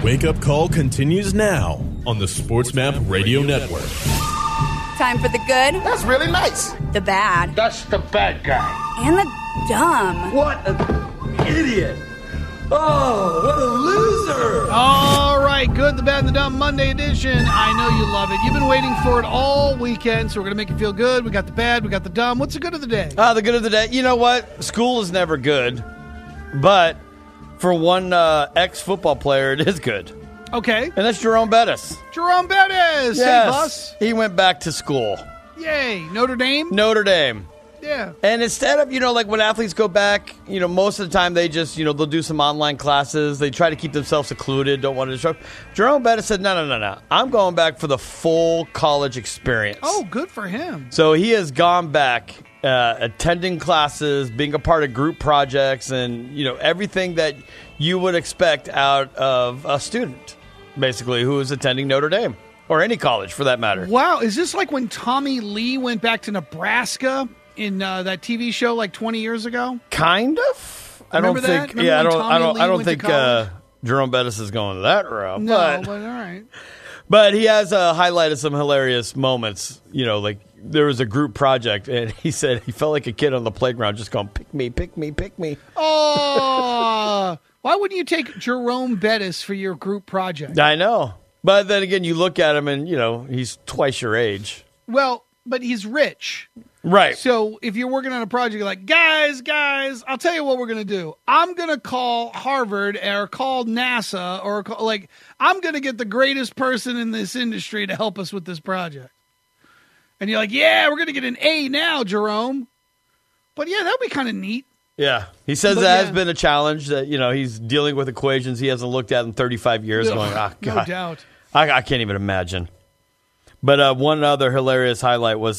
Wake Up Call continues now on the SportsMap Radio Network. Time for the good. That's really nice. The bad. That's the bad guy. And the dumb. What an idiot. Oh, what a loser. All right, good, the bad, and the dumb Monday edition. I know you love it. You've been waiting for it all weekend, so we're going to make you feel good. We got the bad, we got the dumb. What's the good of the day? The good of the day. You know what? School is never good, but for one ex-football player, it is good. Okay. And that's Jerome Bettis. Jerome Bettis. Yes. Hey, boss. He went back to school. Yay. Notre Dame? Notre Dame. Yeah. And instead of, like when athletes go back, most of the time they just, they'll do some online classes. They try to keep themselves secluded, don't want to disrupt. Jerome Bettis said, no. I'm going back for the full college experience. Oh, good for him. So he has gone back, attending classes, being a part of group projects, and, everything that you would expect out of a student, basically, who is attending Notre Dame. Or any college, for that matter. Wow. Is this like when Tommy Lee went back to Nebraska in that TV show like 20 years ago? Kind of. I Remember don't that? think. Remember Yeah, when I don't Tommy Lee think went to college? Jerome Bettis is going to that route. No, but all right. But he has highlighted some hilarious moments. Like there was a group project, and he said he felt like a kid on the playground, just going, "Pick me, pick me, pick me." Oh, why wouldn't you take Jerome Bettis for your group project? I know, but then again, you look at him, and he's twice your age. Well, but he's rich. Right. So if you're working on a project, you're like, guys, I'll tell you what we're going to do. I'm going to call Harvard or call NASA or I'm going to get the greatest person in this industry to help us with this project. And you're like, yeah, we're going to get an A now, Jerome. But yeah, that would be kind of neat. Yeah. He says that has been a challenge that, he's dealing with equations he hasn't looked at in 35 years. Going, God. No doubt. I can't even imagine. But one other hilarious highlight was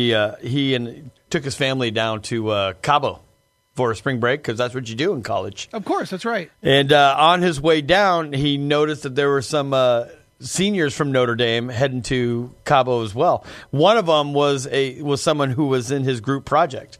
he took his family down to Cabo for a spring break, because that's what you do in college. Of course, that's right. And on his way down, he noticed that there were some seniors from Notre Dame heading to Cabo as well. One of them was someone who was in his group project.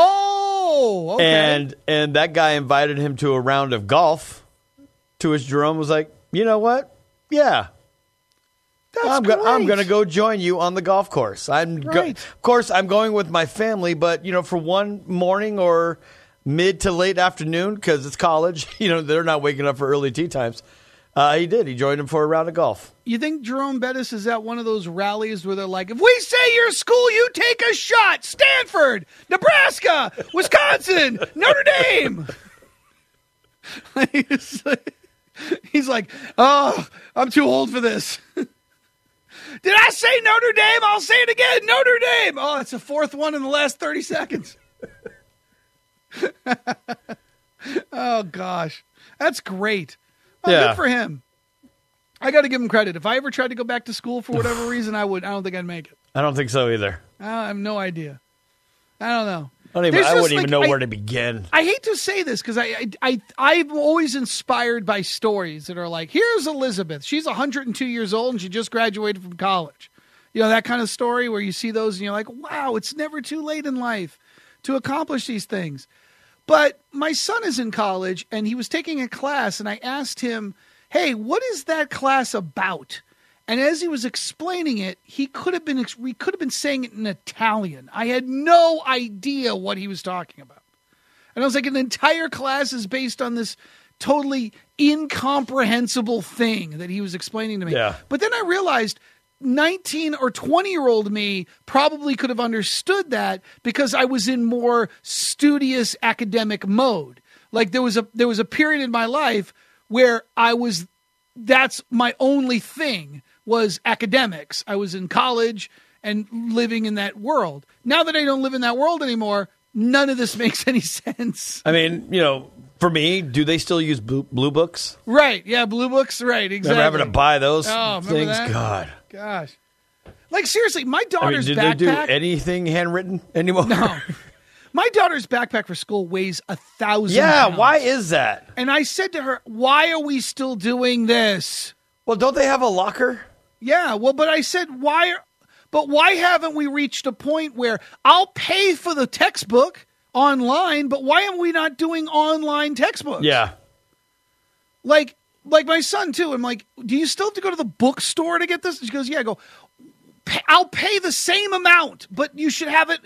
Oh, okay. And that guy invited him to a round of golf, to which Jerome was like, you know what? Yeah. I'm going to go join you on the golf course. Of course, I'm going with my family, but, for one morning or mid to late afternoon, because it's college, they're not waking up for early tea times. He did. He joined him for a round of golf. You think Jerome Bettis is at one of those rallies where they're like, if we say your school, you take a shot. Stanford, Nebraska, Wisconsin, Notre Dame. He's like, oh, I'm too old for this. Did I say Notre Dame? I'll say it again. Notre Dame. Oh, it's the fourth one in the last 30 seconds. Oh, gosh. That's great. Oh, yeah. Good for him. I got to give him credit. If I ever tried to go back to school for whatever reason, I don't think I'd make it. I don't think so either. I have no idea. I don't know. I wouldn't even know where to begin. I hate to say this because I'm always inspired by stories that are like, here's Elizabeth. She's 102 years old and she just graduated from college. That kind of story where you see those and you're like, wow, it's never too late in life to accomplish these things. But my son is in college and he was taking a class and I asked him, hey, what is that class about? And as he was explaining it, we could have been saying it in Italian. I had no idea what he was talking about. And I was like, an entire class is based on this totally incomprehensible thing that he was explaining to me. Yeah. But then I realized 19 or 20-year-old me probably could have understood that because I was in more studious academic mode. Like there was a period in my life where that's my only thing was academics. I was in college and living in that world. Now that I don't live in that world anymore, none of this makes any sense. I mean, for me, do they still use blue books? Right. Yeah, blue books. Right. Exactly. Remember having to buy those things? That? God. Gosh. Like, seriously, my daughter's backpack. Did they do anything handwritten anymore? No. My daughter's backpack for school weighs 1,000 Yeah, pounds. why is that? And I said to her, why are we still doing this? Well, don't they have a locker? Yeah, well, but I said, why haven't we reached a point where I'll pay for the textbook online, but why are we not doing online textbooks? Yeah. Like, like my son too. I'm like, do you still have to go to the bookstore to get this? She goes, yeah. I go, I'll pay the same amount, but you should have it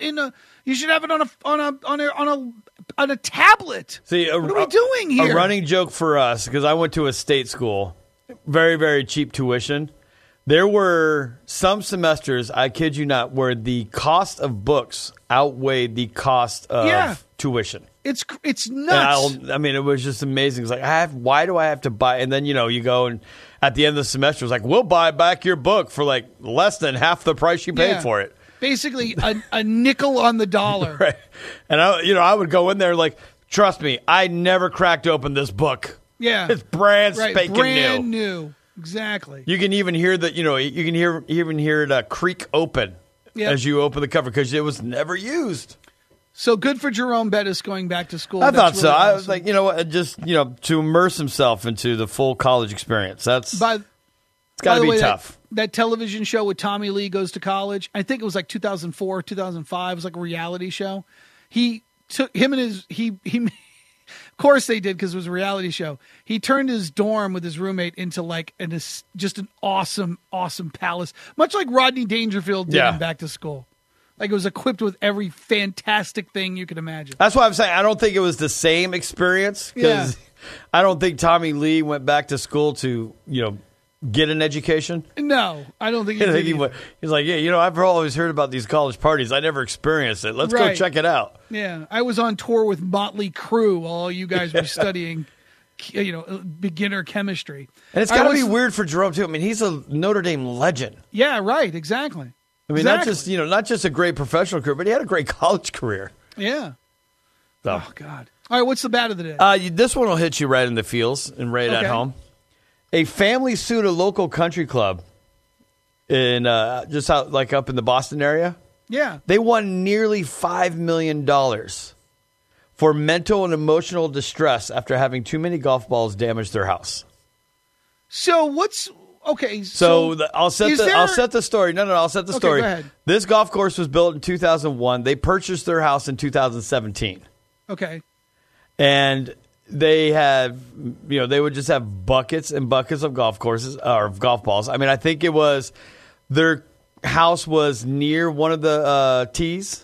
on a tablet. See, what are we doing here? A running joke for us, because I went to a state school, very, very cheap tuition. There were some semesters, I kid you not, where the cost of books outweighed the cost of tuition. It's nuts. And I mean, it was just amazing. It's like, why do I have to buy? And then, you go and at the end of the semester, it's like, we'll buy back your book for like less than half the price you paid for it. Basically, a nickel on the dollar. Right. And I would go in there like, trust me, I never cracked open this book. Yeah. It's brand spanking brand new. Exactly. You can even hear that, you can hear it creak open as you open the cover because it was never used. So good for Jerome Bettis going back to school. I thought so. Awesome. I was like, just to immerse himself into the full college experience. It's got to be tough. That television show with Tommy Lee Goes to College, I think it was like 2004, 2005. It was like a reality show. He took him and his of course they did because it was a reality show. He turned his dorm with his roommate into like just an awesome, awesome palace, much like Rodney Dangerfield did in Back to School. Like it was equipped with every fantastic thing you could imagine. That's why I'm saying I don't think it was the same experience because I don't think Tommy Lee went back to school to, get an education. No, I don't think he did. He's like, I've always heard about these college parties. I never experienced it. Let's go check it out. Yeah, I was on tour with Motley Crue while you guys were studying, beginner chemistry. And it's got to be weird for Jerome too. I mean, he's a Notre Dame legend. Yeah, right. Exactly. I mean, not just a great professional career, but he had a great college career. Yeah. So. Oh God. All right, what's the bat of the day? This one will hit you right in the feels and right at home. A family sued a local country club in just out like up in the Boston area. Yeah. They won nearly $5 million for mental and emotional distress after having too many golf balls damage their house. So what's okay? I'll set the story. No, I'll set the story. Go ahead. This golf course was built in 2001. They purchased their house in 2017. Okay. And they have, they would just have buckets and buckets of golf balls. I mean, I think it was their house was near one of the tees,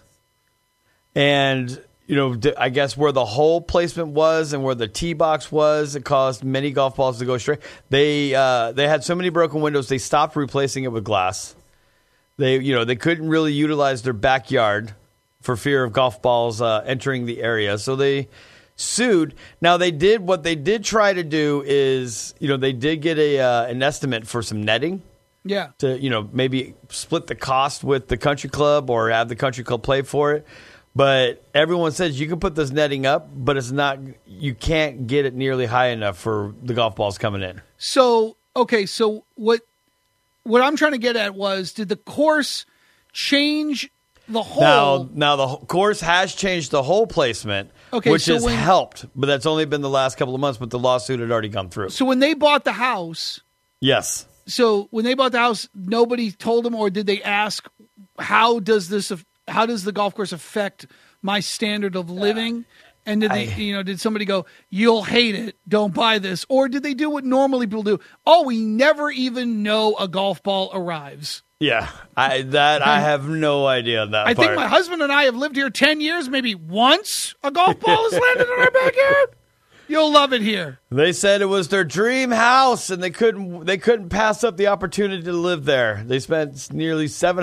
and I guess where the hole placement was and where the tee box was, it caused many golf balls to go straight. They had so many broken windows, they stopped replacing it with glass. They couldn't really utilize their backyard for fear of golf balls entering the area, so they sued. Now what they did try to do is, they did get an estimate for some netting. Yeah. To, maybe split the cost with the country club or have the country club play for it. But everyone says you can put this netting up, but you can't get it nearly high enough for the golf balls coming in. So what I'm trying to get at was, did the course change the hole? Now the course has changed the hole placement, which has helped, but that's only been the last couple of months, but the lawsuit had already gone through. So when they bought the house... Yes. So when they bought the house, nobody told them, or did they ask, how does the golf course affect my standard of living? And did somebody go, you'll hate it, don't buy this? Or did they do what normally people do? Oh, we never even know a golf ball arrives. Yeah, I have no idea on that part. I think my husband and I have lived here 10 years. Maybe once a golf ball has landed in our backyard. You'll love it here. They said it was their dream house, and they couldn't pass up the opportunity to live there. They spent nearly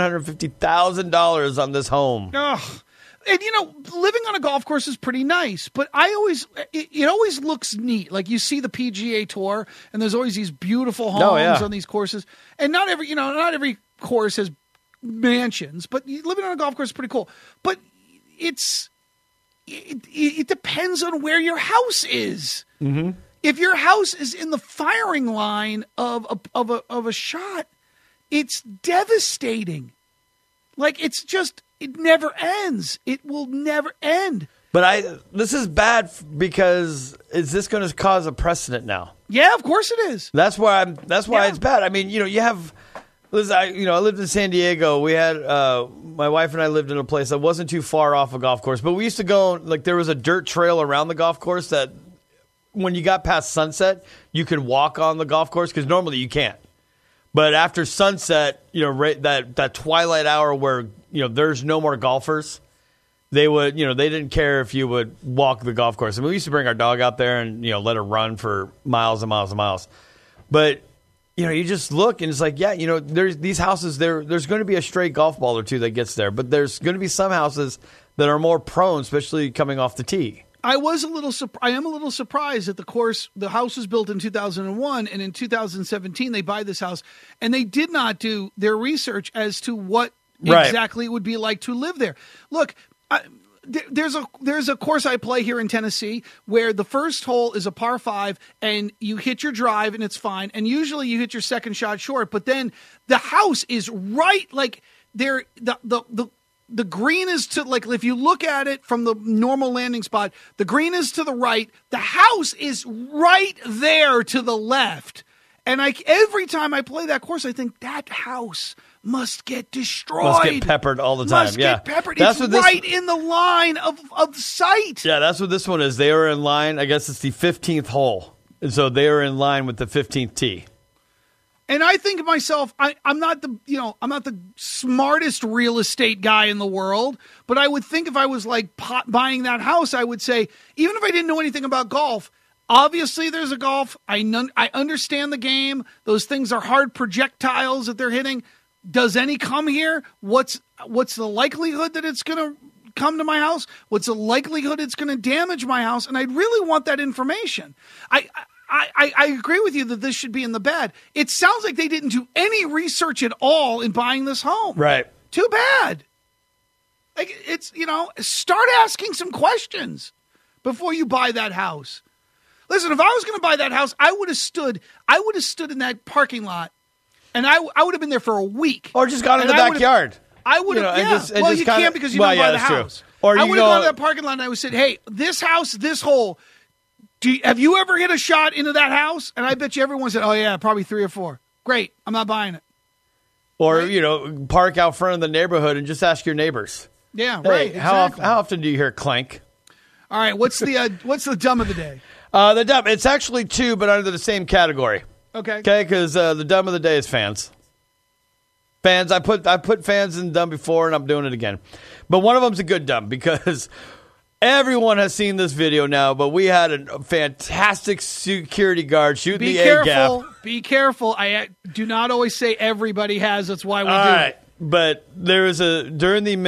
$750,000 on this home. Ugh. And, living on a golf course is pretty nice, but it always looks neat. Like you see the PGA Tour, and there's always these beautiful homes on these courses. And not every course has mansions, but living on a golf course is pretty cool. But it depends on where your house is. Mm-hmm. If your house is in the firing line of a shot, it's devastating. Like it never ends. It will never end. But this is bad because is this going to cause a precedent now? Yeah, of course it is. That's why it's bad. I mean, you have. Listen, I lived in San Diego. We had my wife and I lived in a place that wasn't too far off a golf course, but we used to go there was a dirt trail around the golf course that when you got past sunset, you could walk on the golf course because normally you can't. But after sunset, right, that twilight hour where there's no more golfers, they would they didn't care if you would walk the golf course. I mean, we used to bring our dog out there and let her run for miles and miles and miles. But you just look and it's like, there's these houses there's going to be a stray golf ball or two that gets there, but there's going to be some houses that are more prone, especially coming off the tee. I am a little surprised that the house was built in 2001, and in 2017 they buy this house, and they did not do their research as to what exactly it would be like to live there. Look, there's a course I play here in Tennessee where the first hole is a par 5 and you hit your drive and it's fine. And usually you hit your second shot short, but then the house is right, like there, the green is to, like, if you look at it from the normal landing spot, the green is to the right. The house is right there to the left. And every time I play that course, I think that house must get destroyed. Must get peppered all the time. Get peppered. It's right in the line of sight. Yeah, that's what this one is. They are in line. I guess it's the 15th hole. And so they are in line with the 15th tee. And I think to myself, I'm not the smartest real estate guy in the world, but I would think if I was like buying that house, I would say, even if I didn't know anything about golf, obviously there's a golf. I understand the game. Those things are hard projectiles that they're hitting. Does any come here? What's the likelihood that it's going to come to my house? What's the likelihood it's going to damage my house? And I'd really want that information. I agree with you that this should be in the bad. It sounds like they didn't do any research at all in buying this home. Right. Too bad. Like, it's, start asking some questions before you buy that house. Listen, if I was going to buy that house, I would have stood in that parking lot, and I would have been there for a week. Or just gone in the backyard. I would have, you can't because you don't buy the house. Or I would have gone to that parking lot and I would have said, hey, this house, this hole, have you ever hit a shot into that house? And I bet you everyone said, oh, yeah, probably 3 or 4. Great. I'm not buying it. Or, right? Park out front of the neighborhood and just ask your neighbors. Yeah, hey, right. Exactly. How often do you hear clank? All right. What's the dumb of the day? The dumb. It's actually 2, but under the same category. Okay. Okay, because the dumb of the day is fans. Fans. I put fans in dumb before, and I'm doing it again. But one of them's a good dumb because everyone has seen this video now, but we had a fantastic security guard shooting the A-gap. Be careful. I do not always say everybody has. That's why we do it. But there was during the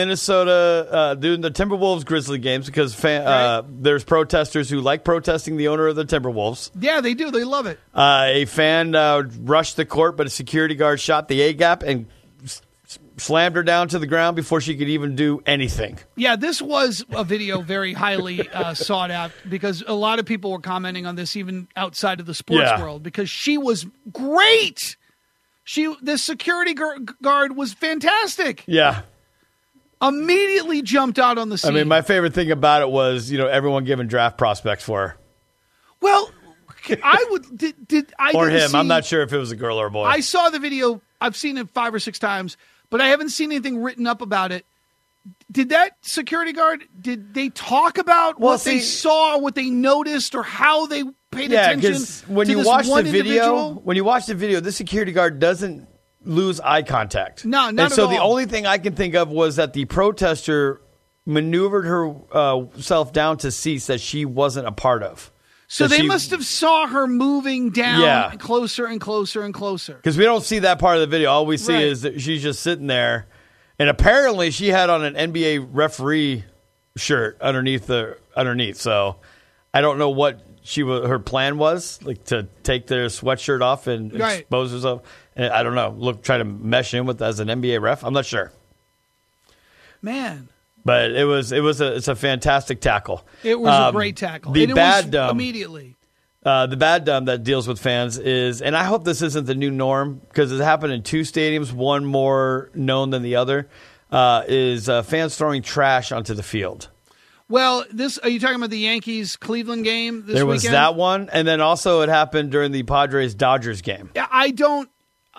Timberwolves Grizzly games, because there's protesters who like protesting the owner of the Timberwolves. Yeah, they do. They love it. A fan rushed the court, but a security guard shot the A-gap and slammed her down to the ground before she could even do anything. Yeah, this was a video very highly sought out because a lot of people were commenting on this even outside of the sports world because she was great. The security guard was fantastic. Yeah. Immediately jumped out on the scene. I mean, my favorite thing about it was, everyone giving draft prospects for her. Well, I would or him. I'm not sure if it was a girl or a boy. I saw the video. I've seen it 5 or 6 times. But I haven't seen anything written up about it. Did that security guard, did they talk about they saw, what they noticed, or how they paid attention when you watch the video? When you watch the video, this security guard doesn't lose eye contact. No, not at all. And so the only thing I can think of was that the protester maneuvered herself down to seats that she wasn't a part of. So they must have saw her moving down closer and closer and closer. Because we don't see that part of the video. All we see is that she's just sitting there. And apparently she had on an NBA referee shirt underneath. So I don't know what her plan was, like to take their sweatshirt off and expose herself. And I don't know, try to mesh in with as an NBA ref. I'm not sure. Man. But it's a fantastic tackle. It was a great tackle. The bad dumb immediately. The bad dumb that deals with fans is, and I hope this isn't the new norm because it happened in 2 stadiums, one more known than the other, is fans throwing trash onto the field. Well, are you talking about the Yankees-Cleveland game this weekend? There was that one, and then also it happened during the Padres-Dodgers game. Yeah, I don't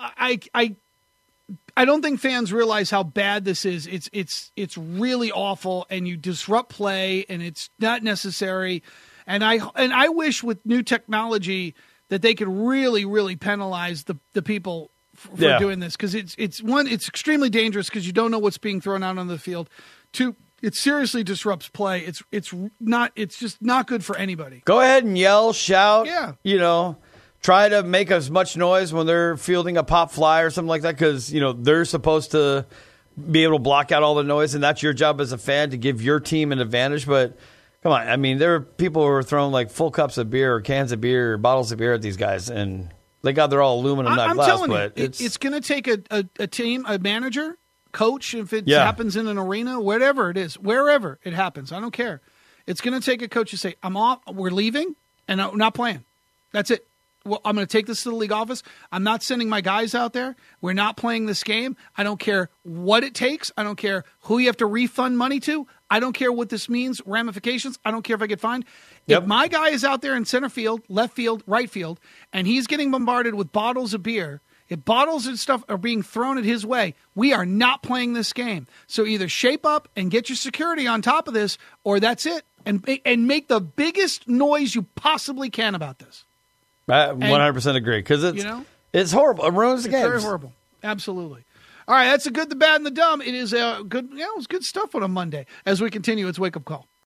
think fans realize how bad this is. It's really awful, and you disrupt play, and it's not necessary. And I wish with new technology that they could really, really penalize the people for doing this, because it's extremely dangerous because you don't know what's being thrown out on the field. Two, it seriously disrupts play. It's just not good for anybody. Go ahead and yell, shout. Yeah. Try to make as much noise when they're fielding a pop fly or something like that, because they're supposed to be able to block out all the noise, and that's your job as a fan to give your team an advantage. But come on, I mean, there are people who are throwing like full cups of beer or cans of beer or bottles of beer at these guys, and they got they're all aluminum, not glass. Telling but you, it's going to take a team, a manager, coach, if it happens in an arena, whatever it is, wherever it happens, I don't care. It's going to take a coach to say, I'm off, we're leaving, and I'm not playing. That's it. Well, I'm going to take this to the league office. I'm not sending my guys out there. We're not playing this game. I don't care what it takes. I don't care who you have to refund money to. I don't care what this means, ramifications. I don't care if I get fined. Yep. If my guy is out there in center field, left field, right field, and he's getting bombarded with bottles of beer, if bottles and stuff are being thrown at his way, we are not playing this game. So either shape up and get your security on top of this, or that's it, and make the biggest noise you possibly can about this. I 100% agree, because it's horrible. It ruins the game. It's very horrible. Absolutely. All right, that's the good, the bad, and the dumb. It is good. It was good stuff on a Monday. As we continue, it's Wake Up Call.